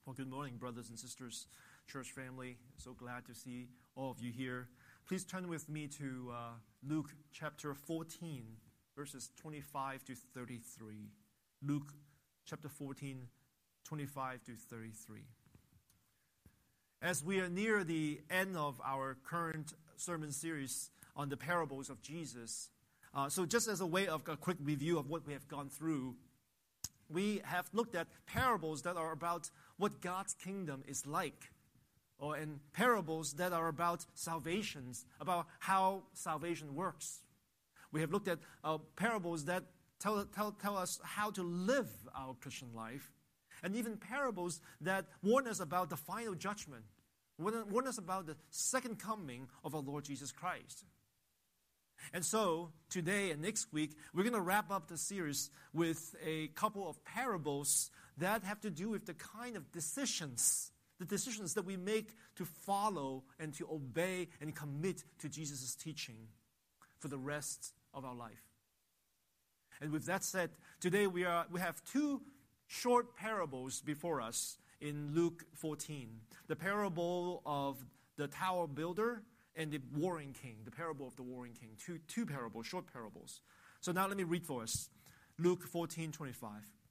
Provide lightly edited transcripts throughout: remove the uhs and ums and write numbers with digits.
Well, good morning, brothers and sisters, church family. So glad to see all of you here. Please turn with me to Luke chapter 14, verses 25 to 33. Luke chapter 14, 25 to 33. As we are near the end of our current sermon series on the parables of Jesus, so just as a way of a quick review of what we have gone through, we have looked at parables that are about what God's kingdom is like, and parables that are about salvations, about how salvation works. We have looked at parables that tell us how to live our Christian life, and even parables that warn us about the final judgment, warn us about the second coming of our Lord Jesus Christ. And so, today and next week, we're going to wrap up the series with a couple of parables that have to do with the kind of decisions that we make to follow and to obey and commit to Jesus' teaching for the rest of our life. And with that said, today we have two short parables before us in Luke 14. The parable of the tower builder and the warring king, the parable of the warring king. Two parables, short parables. So now let me read for us. Luke 14:25.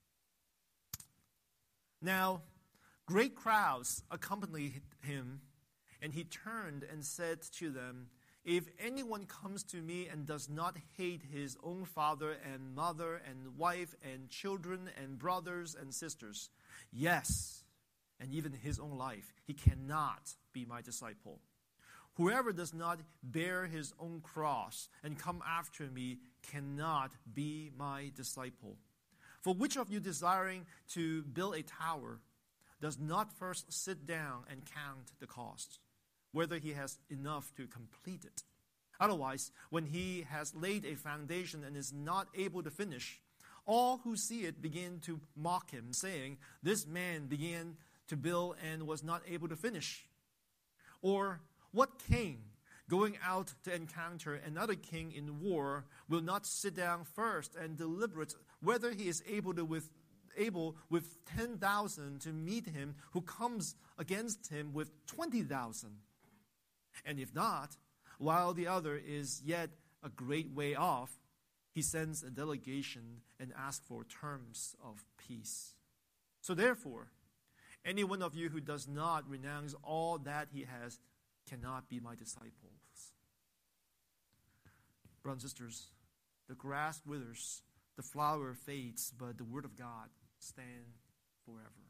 Now, great crowds accompanied him, and he turned and said to them, "If anyone comes to me and does not hate his own father and mother and wife and children and brothers and sisters, yes, and even his own life, he cannot be my disciple. Whoever does not bear his own cross and come after me cannot be my disciple. For which of you desiring to build a tower does not first sit down and count the cost, whether he has enough to complete it? Otherwise, when he has laid a foundation and is not able to finish, all who see it begin to mock him, saying, 'This man began to build and was not able to finish.' Or, what king, going out to encounter another king in war, will not sit down first and deliberate whether he is able with 10,000 to meet him who comes against him with 20,000? And if not, while the other is yet a great way off, he sends a delegation and asks for terms of peace. So therefore, any one of you who does not renounce all that he has cannot be my disciples." Brothers and sisters, the grass withers, the flower fades, but the word of God stands forever.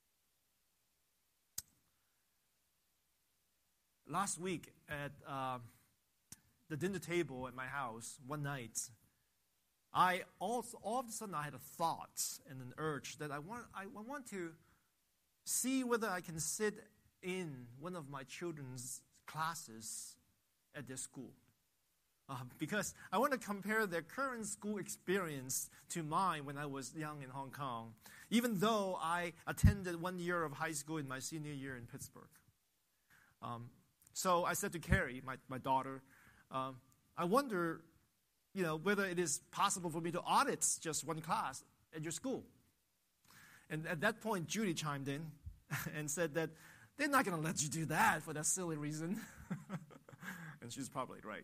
Last week at the dinner table at my house, one night, all of a sudden I had a thought and an urge that I want to see whether I can sit in one of my children's classes at their school. Because I want to compare their current school experience to mine when I was young in Hong Kong, even though I attended 1 year of high school in my senior year in Pittsburgh. So I said to Carrie, my daughter, I wonder, whether it is possible for me to audit just one class at your school. And at that point, Judy chimed in and said that they're not going to let you do that for that silly reason. And she's probably right.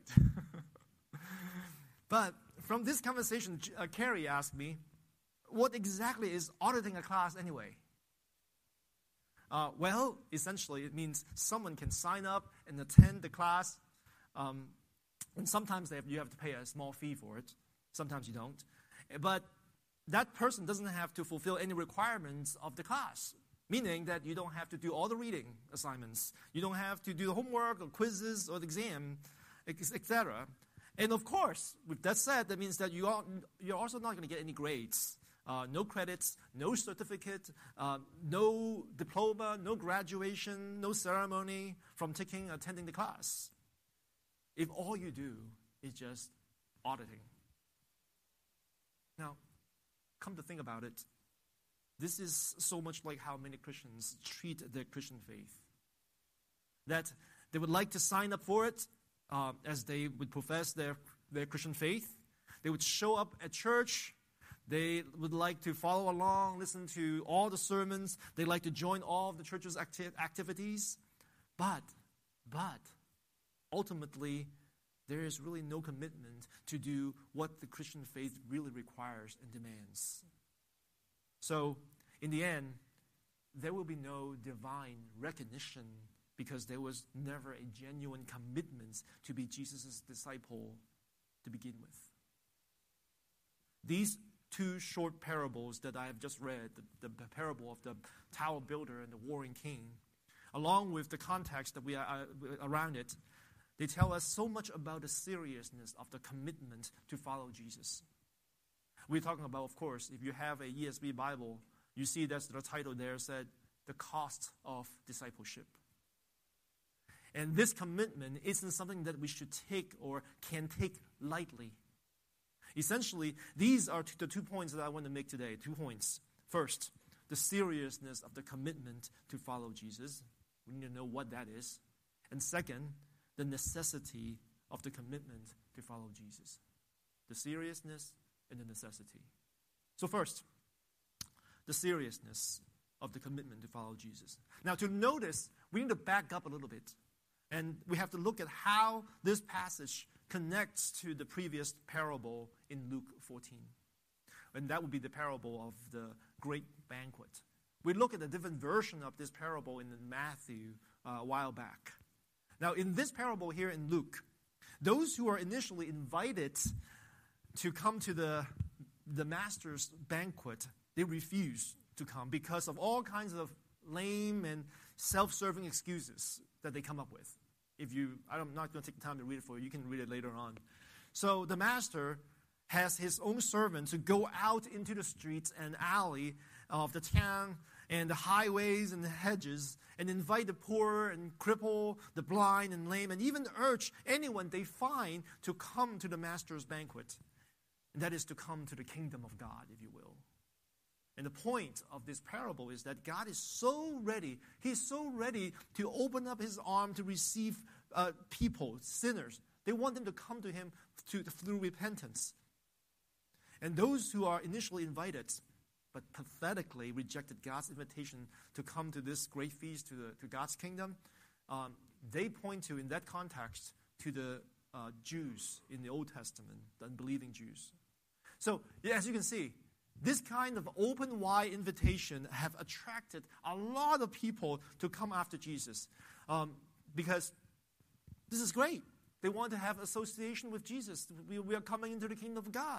But from this conversation, Carrie asked me, what exactly is auditing a class anyway? Well, essentially, it means someone can sign up and attend the class. And sometimes you have to pay a small fee for it. Sometimes you don't. But that person doesn't have to fulfill any requirements of the class. Meaning that you don't have to do all the reading assignments. You don't have to do the homework or quizzes or the exam, etc. And of course, with that said, that means that you're also not going to get any grades. No credits, no certificate, no diploma, no graduation, no ceremony from attending the class. If all you do is just auditing. Now, come to think about it, this is so much like how many Christians treat their Christian faith. That they would like to sign up for it as they would profess their Christian faith. They would show up at church. They would like to follow along, listen to all the sermons. They like to join all of the church's activities. But, ultimately, there is really no commitment to do what the Christian faith really requires and demands. So, in the end, there will be no divine recognition because there was never a genuine commitment to be Jesus' disciple to begin with. These two short parables that I have just read, the parable of the tower builder and the warring king, along with the context that we are around it, they tell us so much about the seriousness of the commitment to follow Jesus. We're talking about, of course, if you have a ESV Bible, you see that's the title there said, the cost of discipleship. And this commitment isn't something that we should take or can take lightly. Essentially, these are the 2 points that I want to make today. 2 points. First, the seriousness of the commitment to follow Jesus. We need to know what that is. And second, the necessity of the commitment to follow Jesus. The seriousness and the necessity. So first, the seriousness of the commitment to follow Jesus. Now, to notice, we need to back up a little bit. And we have to look at how this passage connects to the previous parable in Luke 14. And that would be the parable of the great banquet. We look at a different version of this parable in Matthew a while back. Now, in this parable here in Luke, those who are initially invited to come to the master's banquet, they refuse to come because of all kinds of lame and self-serving excuses that they come up with. I'm not going to take the time to read it for you. You can read it later on. So the master has his own servants who go out into the streets and alley of the town and the highways and the hedges and invite the poor and cripple, the blind and lame, and even urge anyone they find to come to the master's banquet. And that is to come to the kingdom of God, if you will. And the point of this parable is that God is so ready. He's so ready to open up his arm to receive people, sinners. They want them to come to him through repentance. And those who are initially invited, but pathetically rejected God's invitation to come to this great feast, to God's kingdom, they point to, in that context, to the Jews in the Old Testament, the unbelieving Jews. So, as you can see, this kind of open, wide invitation have attracted a lot of people to come after Jesus because this is great. They want to have association with Jesus. We are coming into the kingdom of God.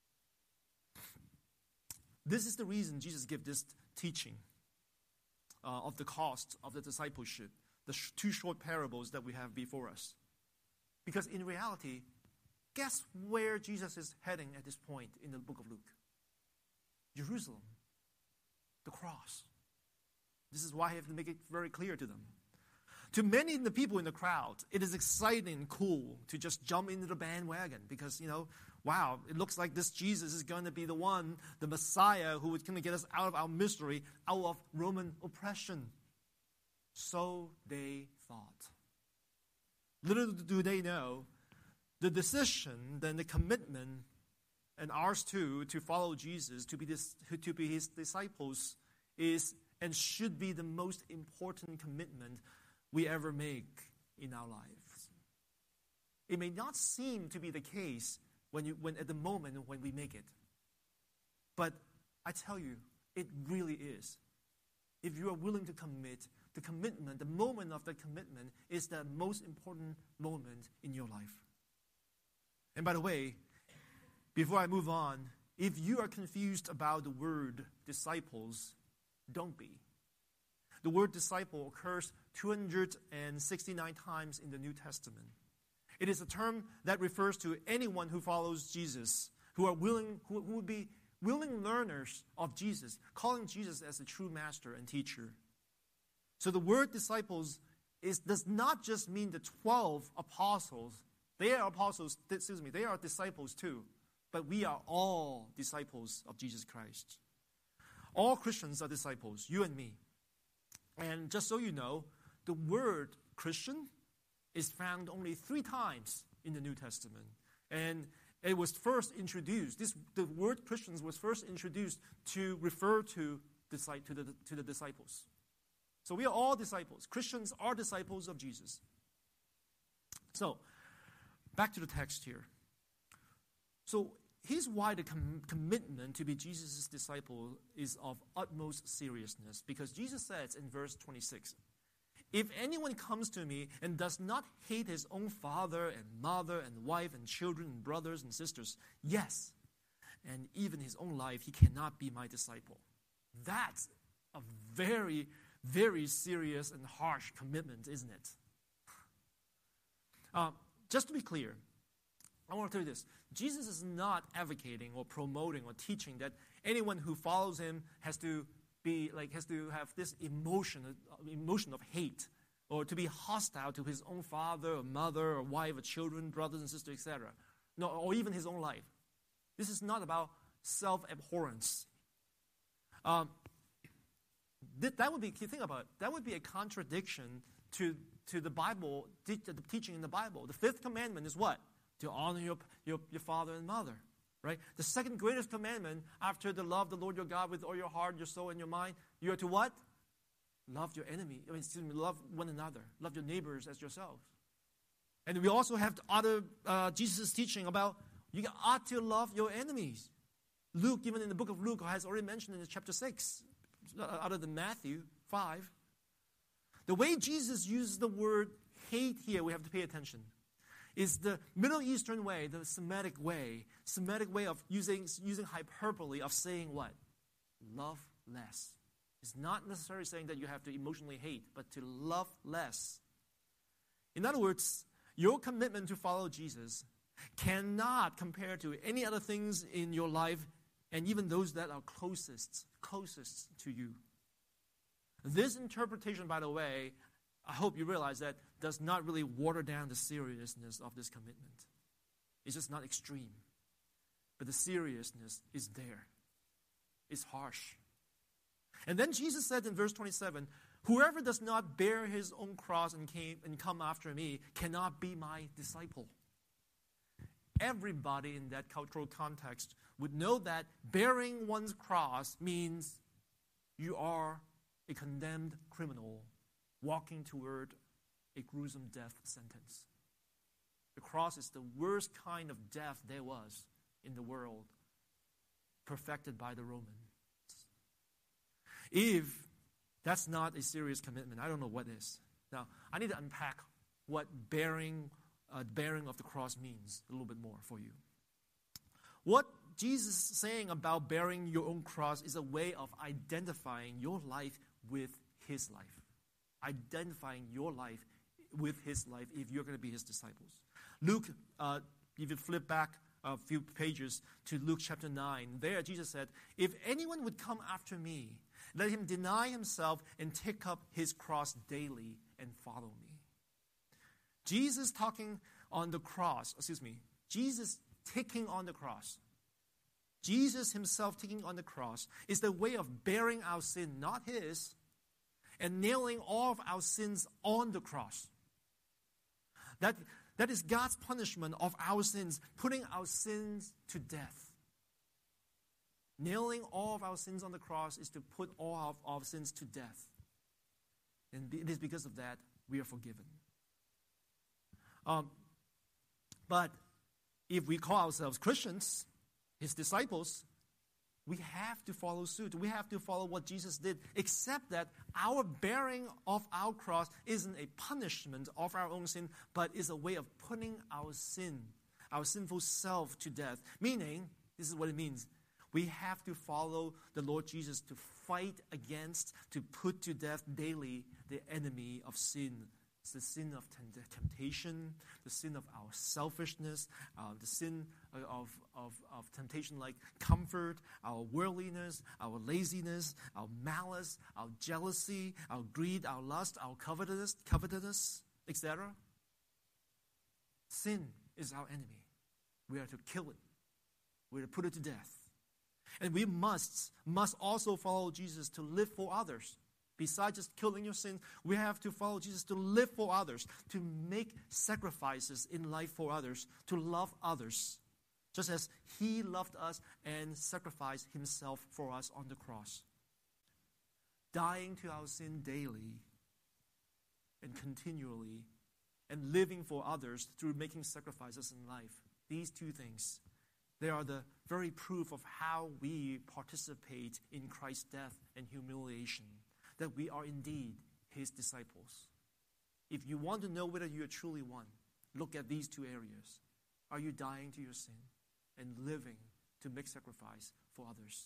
This is the reason Jesus gave this teaching of the cost of the discipleship, the 2 short parables that we have before us. Because in reality, guess where Jesus is heading at this point in the book of Luke? Jerusalem, the cross. This is why I have to make it very clear to them. To many of the people in the crowd, it is exciting and cool to just jump into the bandwagon because, wow, it looks like this Jesus is going to be the one, the Messiah, who is going to get us out of our misery, out of Roman oppression. So they thought. Little do they know, the decision, then the commitment, and ours too, to follow Jesus, to be his disciples, is and should be the most important commitment we ever make in our lives. It may not seem to be the case when at the moment when we make it, but I tell you, it really is. If you are willing to commit, the commitment, the moment of the commitment is the most important moment in your life. And by the way, before I move on, if you are confused about the word disciples, don't be. The word disciple occurs 269 times in the New Testament. It is a term that refers to anyone who follows Jesus, who would be willing learners of Jesus, calling Jesus as a true master and teacher. So the word disciples does not just mean the 12 apostles. They are disciples too. But we are all disciples of Jesus Christ. All Christians are disciples, you and me. And just so you know, the word Christian is found only 3 times in the New Testament. And It was first introduced. The word Christians was first introduced to refer to the disciples. So we are all disciples. Christians are disciples of Jesus. So, back to the text here. So, here's why the commitment to be Jesus' disciple is of utmost seriousness. Because Jesus says in verse 26, "If anyone comes to me and does not hate his own father and mother and wife and children and brothers and sisters, yes, and even his own life, he cannot be my disciple." That's a very, very serious and harsh commitment, isn't it? Just to be clear, I want to tell you this. Jesus is not advocating or promoting or teaching that anyone who follows him has to have this emotion of hate, or to be hostile to his own father or mother or wife or children, brothers and sisters, etc. No, or even his own life. This is not about self-abhorrence. That would be, think about it, that would be a contradiction to the Bible, the teaching in the Bible. The fifth commandment is what? To honor your father and mother, right? The second greatest commandment after the love the Lord your God with all your heart, your soul, and your mind, you are to what? Love your enemy. Love one another. Love your neighbors as yourselves. And we also have other Jesus' teaching about you ought to love your enemies. Luke, even in the book of Luke, has already mentioned in chapter 6, other than Matthew 5. The way Jesus uses the word hate here, we have to pay attention, is the Middle Eastern way, the Semitic way of using hyperbole of saying what? Love less. It's not necessarily saying that you have to emotionally hate, but to love less. In other words, your commitment to follow Jesus cannot compare to any other things in your life, and even those that are closest to you. This interpretation, by the way, I hope you realize that does not really water down the seriousness of this commitment. It's just not extreme. But the seriousness is there. It's harsh. And then Jesus said in verse 27, "Whoever does not bear his own cross and come after me cannot be my disciple." Everybody in that cultural context would know that bearing one's cross means you are a condemned criminal walking toward a gruesome death sentence. The cross is the worst kind of death there was in the world, perfected by the Romans. If that's not a serious commitment, I don't know what is. Now, I need to unpack what bearing of the cross means a little bit more for you. What Jesus is saying about bearing your own cross is a way of identifying your life with his life. Identifying your life with his life if you're going to be his disciples. Luke, if you flip back a few pages to Luke chapter 9, there Jesus said, "If anyone would come after me, let him deny himself and take up his cross daily and follow me." Jesus taking on the cross, Jesus taking on the cross. Jesus himself taking on the cross is the way of bearing our sin, not his, and nailing all of our sins on the cross. That is God's punishment of our sins, putting our sins to death. Nailing all of our sins on the cross is to put all of our sins to death. And it is because of that we are forgiven. But if we call ourselves Christians, his disciples, we have to follow suit. We have to follow what Jesus did, except that our bearing of our cross isn't a punishment of our own sin, but is a way of putting our sin, our sinful self to death. Meaning, this is what it means. We have to follow the Lord Jesus to fight against, to put to death daily the enemy of sin. It's the sin of temptation, the sin of our selfishness, the sin of temptation like comfort, our worldliness, our laziness, our malice, our jealousy, our greed, our lust, our covetousness, etc. Sin is our enemy. We are to kill it. We are to put it to death. And we must also follow Jesus to live for others. Besides just killing your sin, we have to follow Jesus to live for others, to make sacrifices in life for others, to love others. just as he loved us and sacrificed himself for us on the cross, dying to our sin daily and continually, and living for others through making sacrifices in life. These two things, they are the very proof of how we participate in Christ's death and humiliation, that we are indeed his disciples. If you want to know whether you are truly one, look at these two areas. Are you dying to your sin and living to make sacrifice for others?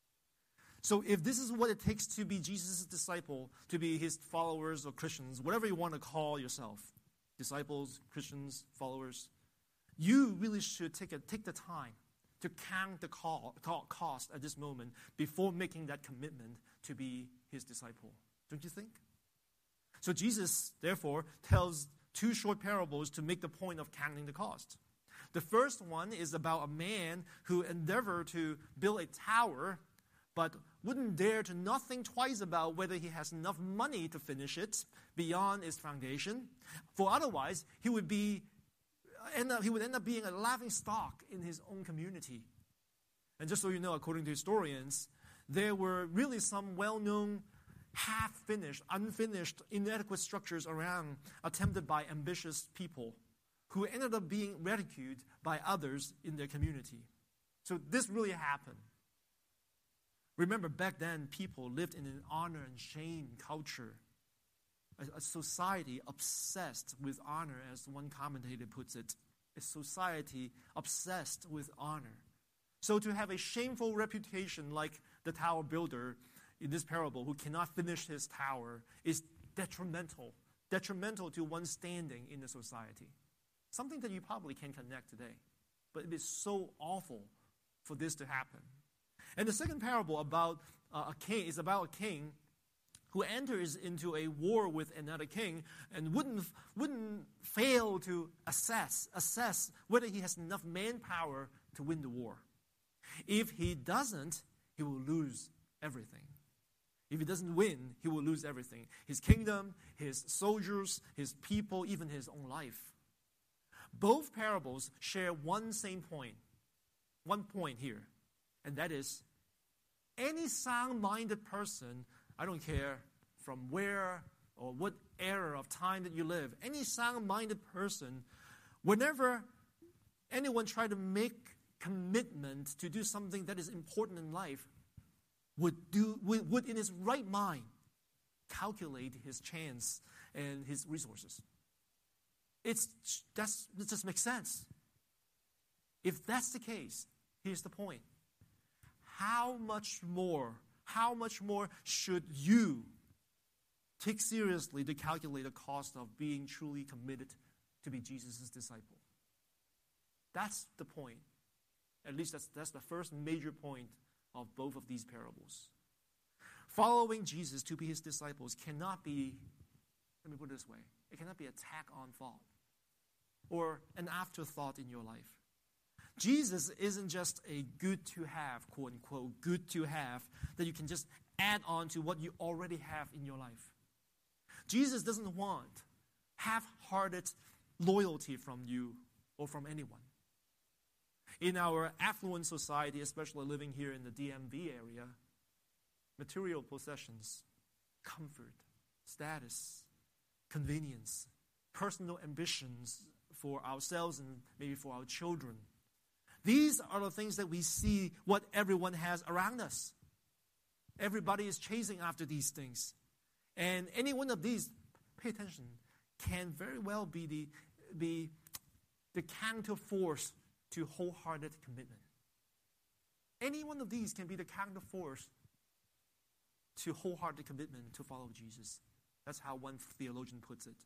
So if this is what it takes to be Jesus' disciple, to be his followers or Christians, whatever you want to call yourself, disciples, Christians, followers, you really should take the time to count the cost at this moment before making that commitment to be his disciple. Don't you think? So Jesus, therefore, tells two short parables to make the point of counting the cost. The first one is about a man who endeavored to build a tower, but wouldn't dare to not think twice about whether he has enough money to finish it beyond its foundation. For otherwise, he would end up being a laughingstock in his own community. And just so you know, according to historians, there were really some well-known half-finished, unfinished, inadequate structures around attempted by ambitious people who ended up being ridiculed by others in their community. So this really happened. Remember, back then, people lived in an honor and shame culture, a society obsessed with honor, as one commentator puts it, a society obsessed with honor. So to have a shameful reputation like the tower builder in this parable who cannot finish his tower is detrimental to one's standing in the society. Something that you probably can connect today. But it is so awful for this to happen. And the second parable about a king is about a king who enters into a war with another king and wouldn't fail to assess whether he has enough manpower to win the war. If he doesn't, he will lose everything. If he doesn't win, he will lose everything. His kingdom, his soldiers, his people, even his own life. Both parables share one point here. And that is, any sound-minded person, I don't care from where or what era of time that you live, any sound-minded person, whenever anyone try to make commitment to do something that is important in life, would in his right mind calculate his chance and his resources. It just makes sense. If that's the case, here's the point. How much more should you take seriously to calculate the cost of being truly committed to be Jesus' disciple? That's the point. At least that's the first major point of both of these parables. Following Jesus to be his disciples cannot be, let me put it this way, it cannot be a tack-on thought or an afterthought in your life. Jesus isn't just a good-to-have, quote-unquote, good-to-have that you can just add on to what you already have in your life. Jesus doesn't want half-hearted loyalty from you or from anyone. In our affluent society, especially living here in the DMV area, material possessions, comfort, status, convenience, personal ambitions for ourselves and maybe for our children, these are the things that we see what everyone has around us. Everybody is chasing after these things. And any one of these, pay attention, can very well be the counter force to wholehearted commitment. Any one of these can be the counter force to wholehearted commitment to follow Jesus. That's how one theologian puts it.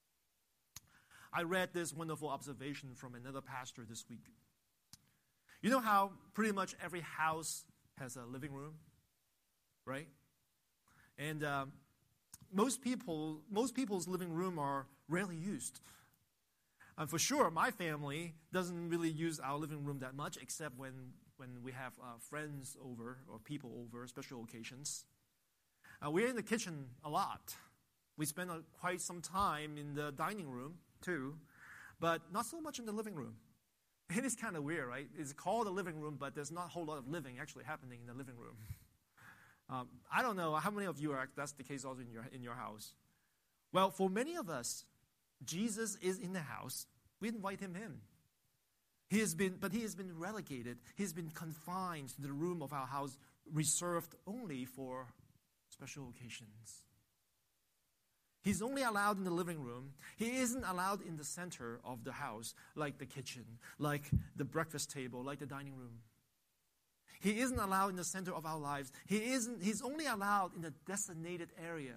I read this wonderful observation from another pastor this week. You know how pretty much every house has a living room, right? And most people's living room are rarely used. And for sure, my family doesn't really use our living room that much, except when we have friends over or people over, special occasions. We're in the kitchen a lot. We spend quite some time in the dining room too, but not so much in the living room. It is kind of weird, right? It's called a living room, but there's not a whole lot of living actually happening in the living room. I don't know how many of you that's the case also in your house. Well, for many of us, Jesus is in the house. We invite him in. He has been relegated. He has been confined to the room of our house, reserved only for special occasions. He's only allowed in the living room. He isn't allowed in the center of the house, like the kitchen, like the breakfast table, like the dining room. He isn't allowed in the center of our lives. He's only allowed in a designated area.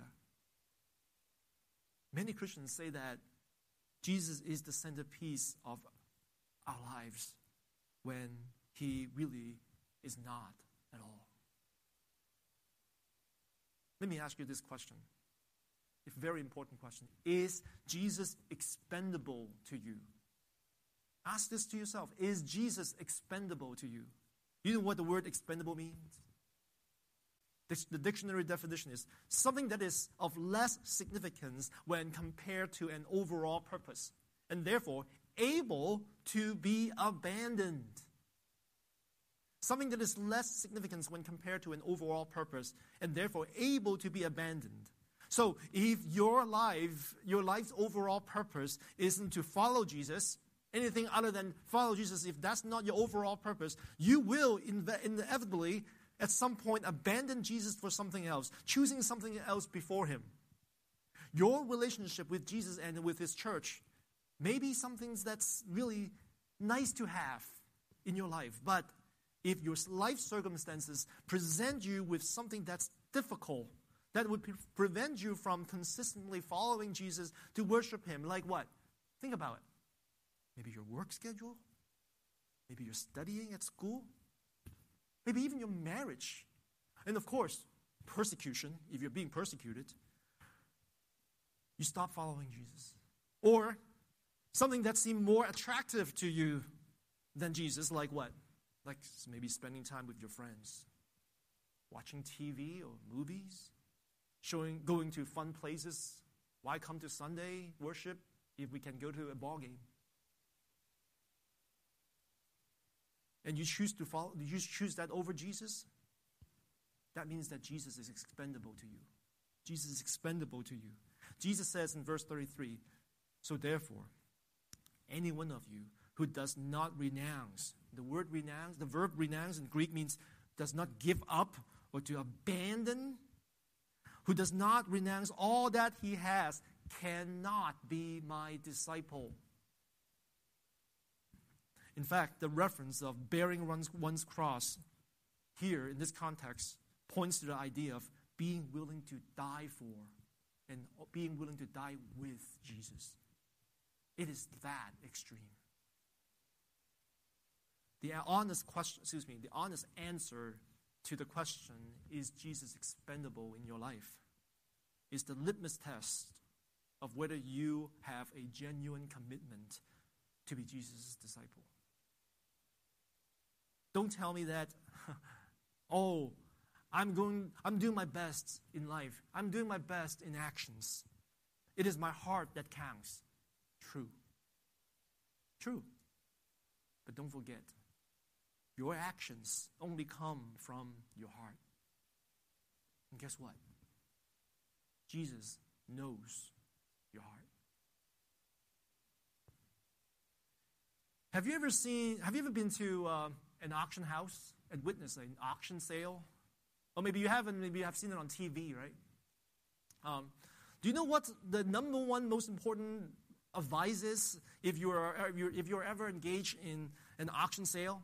Many Christians say that Jesus is the centerpiece of our lives when he really is not at all. Let me ask you this question. A very important question. Is Jesus expendable to you? Ask this to yourself. Is Jesus expendable to you? You know what the word expendable means? The dictionary definition is something that is of less significance when compared to an overall purpose, and therefore able to be abandoned. Something that is less significance when compared to an overall purpose, and therefore able to be abandoned. So if your life's overall purpose isn't to follow Jesus, anything other than follow Jesus, if that's not your overall purpose, you will inevitably at some point abandon Jesus for something else, choosing something else before him. Your relationship with Jesus and with his church may be something that's really nice to have in your life, but if your life circumstances present you with something that's difficult, that would prevent you from consistently following Jesus to worship him, like what? Think about it. Maybe your work schedule, maybe you're studying at school, maybe even your marriage. And of course, persecution, if you're being persecuted, you stop following Jesus. Or something that seemed more attractive to you than Jesus, like what? Like maybe spending time with your friends, watching TV or movies, going to fun places. Why come to Sunday worship if we can go to a ball game? And you choose that over Jesus? That means that Jesus is expendable to you. Jesus is expendable to you. Jesus says in verse 33, so therefore, any one of you who does not renounce, the verb renounce in Greek means does not give up or to abandon, who does not renounce all that he has, cannot be my disciple. In fact, the reference of bearing one's cross here in this context points to the idea of being willing to die for and being willing to die with Jesus. It is that extreme. The honest answer to the question, is Jesus expendable in your life, is the litmus test of whether you have a genuine commitment to be Jesus' disciple. Don't tell me that, I'm doing my best in life. I'm doing my best in actions. It is my heart that counts. True. But don't forget, your actions only come from your heart. And guess what? Jesus knows your heart. Have you ever been to an auction house and witnessed an auction sale? Or maybe you haven't, maybe you have seen it on TV, right? Do you know what the number one most important advice is if you're ever engaged in an auction sale?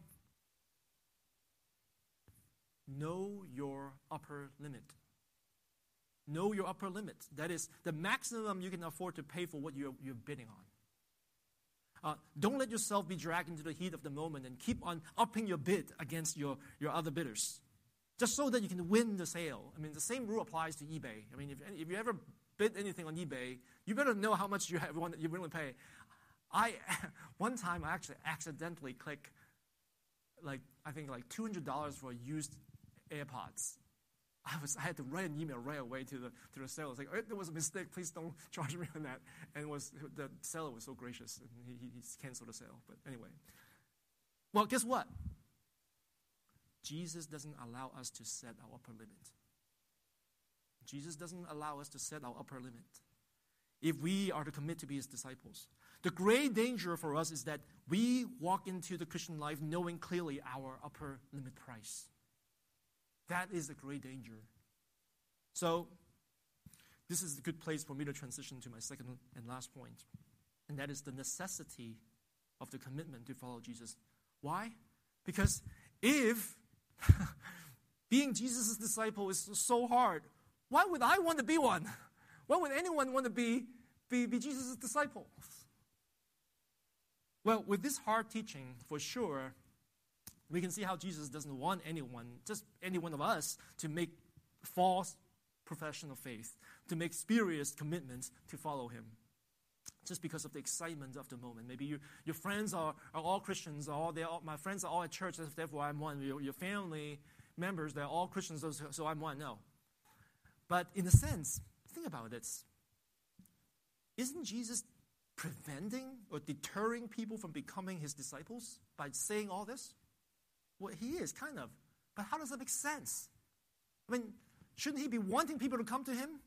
Know your upper limit. Know your upper limit. That is the maximum you can afford to pay for what you're bidding on. Don't let yourself be dragged into the heat of the moment and keep on upping your bid against your other bidders, just so that you can win the sale. I mean, the same rule applies to eBay. I mean, if you ever bid anything on eBay, you better know how much you're willing to pay. One time I actually accidentally clicked I think $200 for used AirPods. I had to write an email right away to the seller. It's like, there was a mistake. Please don't charge me on that. And the seller was so gracious, and he canceled the sale. But anyway, Well, guess what? Jesus doesn't allow us to set our upper limit. Jesus doesn't allow us to set our upper limit if we are to commit to be his disciples. The great danger for us is that we walk into the Christian life knowing clearly our upper limit price. That is a great danger. So, this is a good place for me to transition to my second and last point, and that is the necessity of the commitment to follow Jesus. Why? Because if being Jesus' disciple is so hard, why would I want to be one? Why would anyone want to be Jesus' disciple? Well, with this hard teaching, for sure, we can see how Jesus doesn't want anyone, just any one of us, to make false profession of faith, to make spurious commitments to follow him, just because of the excitement of the moment. Maybe your friends are all Christians, my friends are all at church, therefore I'm one. Your family members, they're all Christians, so I'm one. No. But in a sense, think about this. Isn't Jesus preventing or deterring people from becoming his disciples by saying all this? Well, he is, kind of. But how does that make sense? I mean, shouldn't he be wanting people to come to him?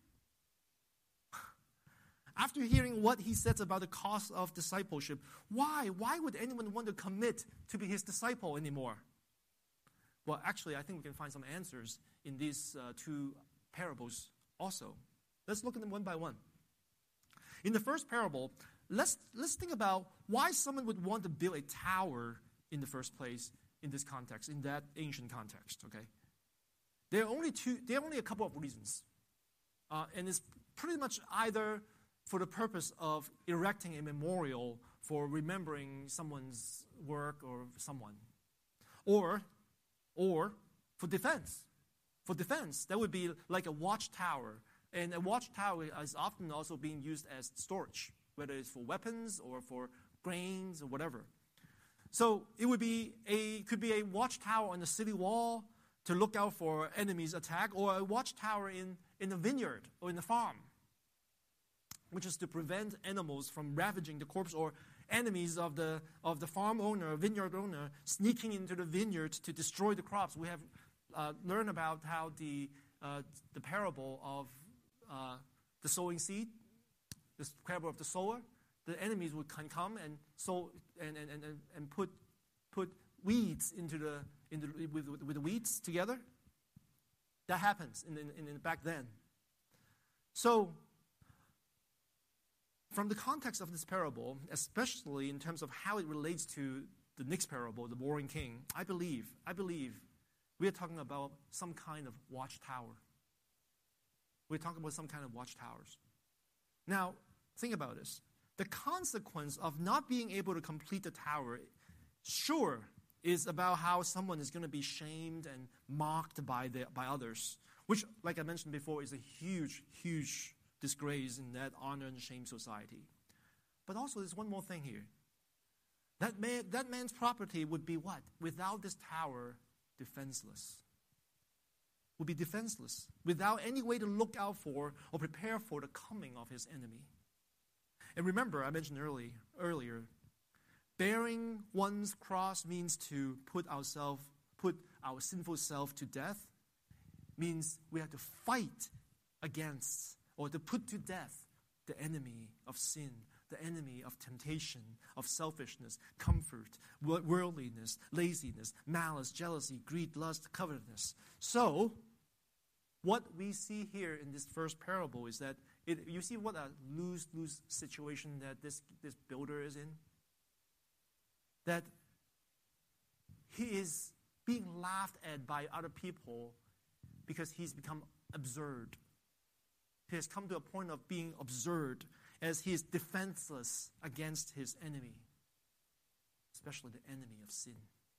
After hearing what he says about the cost of discipleship, why would anyone want to commit to be his disciple anymore? Well, actually, I think we can find some answers in these two parables also. Let's look at them one by one. In the first parable, let's think about why someone would want to build a tower in the first place in this context, in that ancient context, okay? There are only a couple of reasons. And it's pretty much either for the purpose of erecting a memorial for remembering someone's work or someone. Or for defense. For defense, that would be like a watchtower. And a watchtower is often also being used as storage, whether it's for weapons or for grains or whatever. So it could be a watchtower on the city wall to look out for enemies' attack, or a watchtower in a vineyard or in a farm, which is to prevent animals from ravaging the crops, or enemies of the farm owner, vineyard owner, sneaking into the vineyard to destroy the crops. We have learned about how the parable of the sowing seed, the parable of the sower. The enemies would come and sow and put weeds with the weeds together. That happens in back then. So, from the context of this parable, especially in terms of how it relates to the next parable, the warring king, I believe we are talking about some kind of watchtower. We're talking about some kind of watchtowers. Now, think about this. The consequence of not being able to complete the tower, sure, is about how someone is going to be shamed and mocked by others, which, like I mentioned before, is a huge, huge disgrace in that honor and shame society. But also, there's one more thing here. That man's property would be what? Without this tower, defenseless. Would be defenseless, without any way to look out for or prepare for the coming of his enemy. And remember, I mentioned earlier, bearing one's cross means to put our sinful self to death, means we have to fight against or to put to death the enemy of sin, the enemy of temptation, of selfishness, comfort, worldliness, laziness, malice, jealousy, greed, lust, covetousness. So, what we see here in this first parable is that you see what a lose-lose situation that this builder is in? That he is being laughed at by other people because he's become absurd. He has come to a point of being absurd as he is defenseless against his enemy, especially the enemy of sin.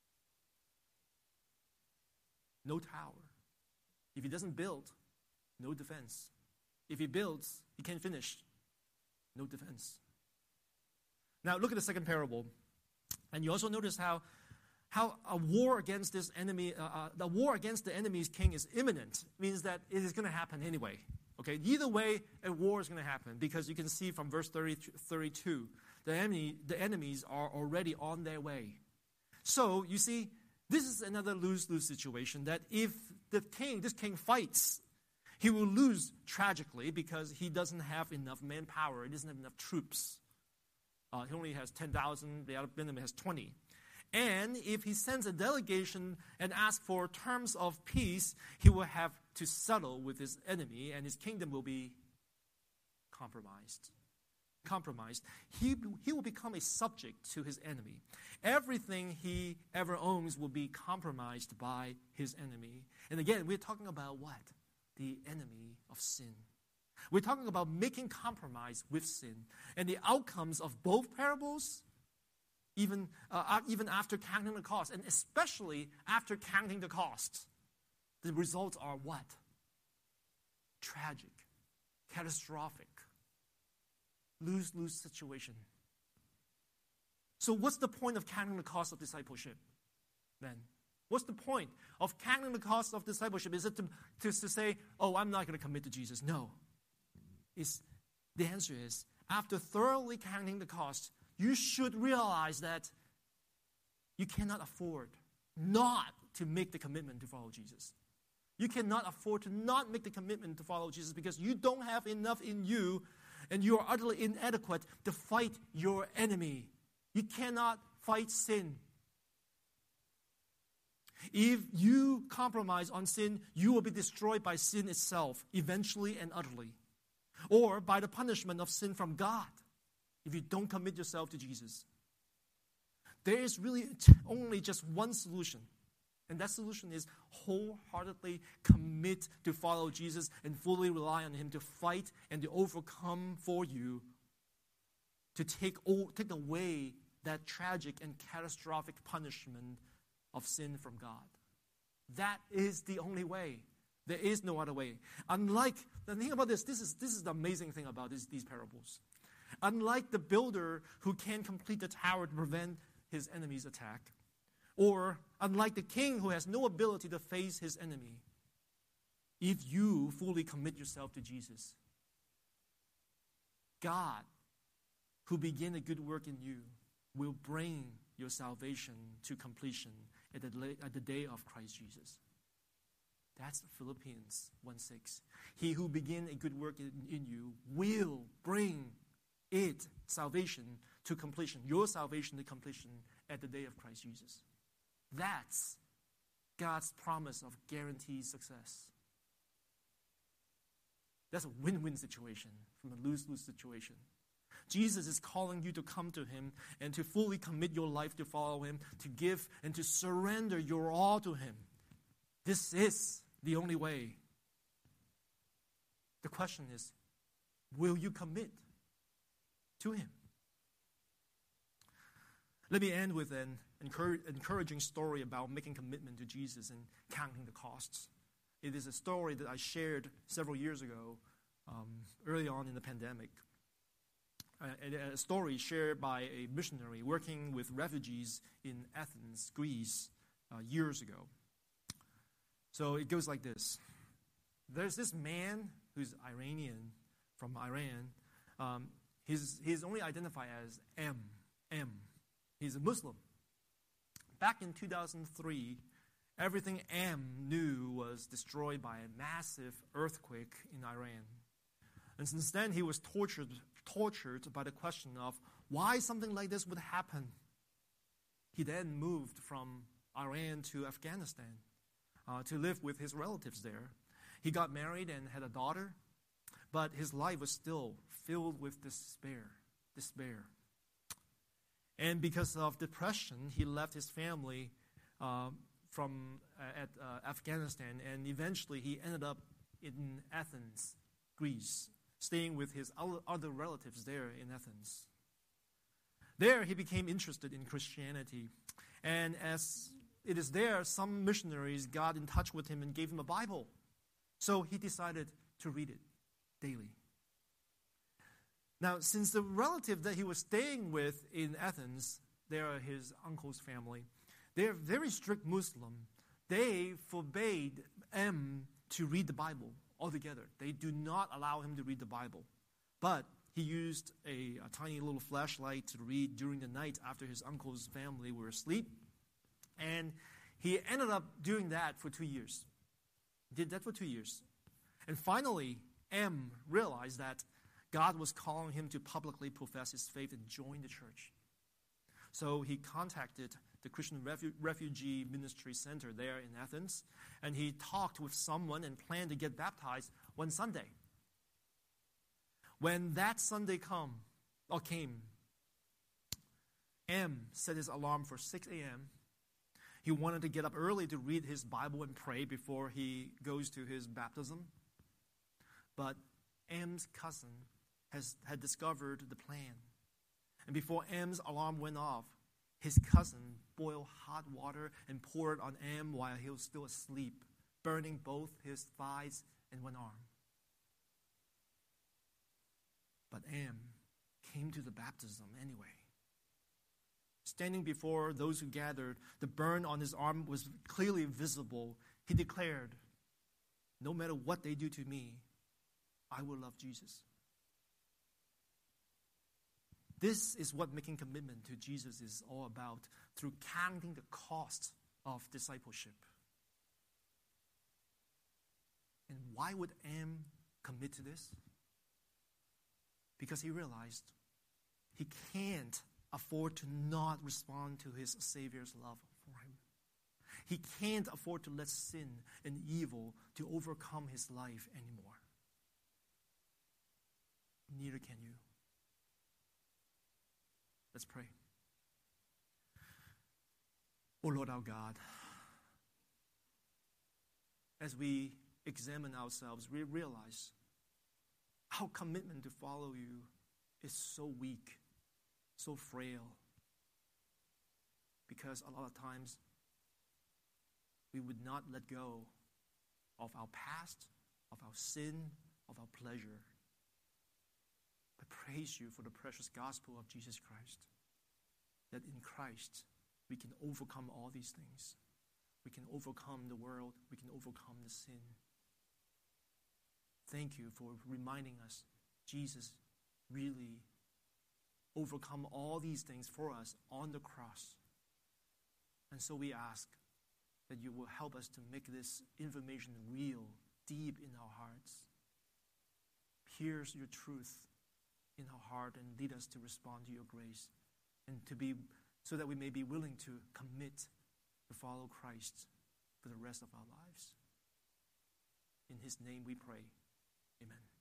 No tower. If he doesn't build, no defense. If he builds, he can't finish. No defense. Now look at the second parable. And you also notice how a war against this enemy, the war against the enemy's king is imminent. It means that it is going to happen anyway. Okay, either way, a war is going to happen, because you can see from verse 32, the enemies are already on their way. So, you see, this is another lose-lose situation, that if this king fights, he will lose tragically because he doesn't have enough manpower. He doesn't have enough troops. He only has 10,000. The other Benjamin has 20. And if he sends a delegation and asks for terms of peace, he will have to settle with his enemy, and his kingdom will be compromised. He will become a subject to his enemy. Everything he ever owns will be compromised by his enemy. And again, we're talking about what? The enemy of sin. We're talking about making compromise with sin. And the outcomes of both parables, even after counting the cost, and especially after counting the cost, the results are what? Tragic, catastrophic, lose-lose situation. So what's the point of counting the cost of discipleship then? What's the point of counting the cost of discipleship? Is it to say, oh, I'm not going to commit to Jesus? No. The answer is, after thoroughly counting the cost, you should realize that you cannot afford not to make the commitment to follow Jesus. You cannot afford to not make the commitment to follow Jesus because you don't have enough in you and you are utterly inadequate to fight your enemy. You cannot fight sin. If you compromise on sin, you will be destroyed by sin itself, eventually and utterly, or by the punishment of sin from God if you don't commit yourself to Jesus. There is really only just one solution, and that solution is wholeheartedly commit to follow Jesus and fully rely on Him to fight and to overcome for you, to take away that tragic and catastrophic punishment of sin from God. That is the only way. There is no other way. Unlike, the thing about this is the amazing thing about these parables. Unlike the builder who can complete the tower to prevent his enemy's attack, or unlike the king who has no ability to face his enemy, if you fully commit yourself to Jesus, God, who began a good work in you, will bring your salvation to completion at the day of Christ Jesus. That's Philippians 1:6. He who began a good work in you will bring salvation to completion, your salvation to completion at the day of Christ Jesus. That's God's promise of guaranteed success. That's a win-win situation from a lose-lose situation. Jesus is calling you to come to Him and to fully commit your life to follow Him, to give and to surrender your all to Him. This is the only way. The question is, will you commit to Him? Let me end with an encouraging story about making commitment to Jesus and counting the costs. It is a story that I shared several years ago, early on in the pandemic. A story shared by a missionary working with refugees in Athens, Greece, years ago. So it goes like this. There's this man who's Iranian, from Iran. He's only identified as M. He's a Muslim. Back in 2003, everything M knew was destroyed by a massive earthquake in Iran. And since then, he was tortured by the question of why something like this would happen. He then moved from Iran to Afghanistan to live with his relatives there. He got married and had a daughter, but his life was still filled with despair. And because of depression, he left his family from Afghanistan, and eventually he ended up in Athens, Greece, staying with his other relatives there in Athens. There, he became interested in Christianity. And as it is there, some missionaries got in touch with him and gave him a Bible. So he decided to read it daily. Now, since the relative that he was staying with in Athens, they are his uncle's family, they are very strict Muslim. They forbade M to read the Bible altogether. They do not allow him to read the Bible. But he used a tiny little flashlight to read during the night after his uncle's family were asleep. And he ended up doing that for 2 years. Did that for 2 years. And finally, M realized that God was calling him to publicly profess his faith and join the church. So he contacted the Christian Refugee Ministry Center there in Athens, and he talked with someone and planned to get baptized one Sunday. When that Sunday came, M set his alarm for 6 a.m. He wanted to get up early to read his Bible and pray before he goes to his baptism. But M's cousin had discovered the plan. And before M's alarm went off, his cousin boiled hot water and poured on M while he was still asleep, burning both his thighs and one arm. But M came to the baptism anyway. Standing before those who gathered, the burn on his arm was clearly visible. He declared, "No matter what they do to me, I will love Jesus." This is what making commitment to Jesus is all about, through counting the cost of discipleship. And why would M commit to this? Because he realized he can't afford to not respond to his Savior's love for him. He can't afford to let sin and evil to overcome his life anymore. Neither can you. Let's pray. O Lord our God, as we examine ourselves, we realize our commitment to follow you is so weak, so frail, because a lot of times we would not let go of our past, of our sin, of our pleasure. I praise you for the precious gospel of Jesus Christ, that in Christ we can overcome all these things. We can overcome the world. We can overcome the sin. Thank you for reminding us Jesus really overcome all these things for us on the cross. And so we ask that you will help us to make this information real, deep in our hearts. Pierce your truth in our heart and lead us to respond to your grace, and so that we may be willing to commit to follow Christ for the rest of our lives. In his name we pray. Amen.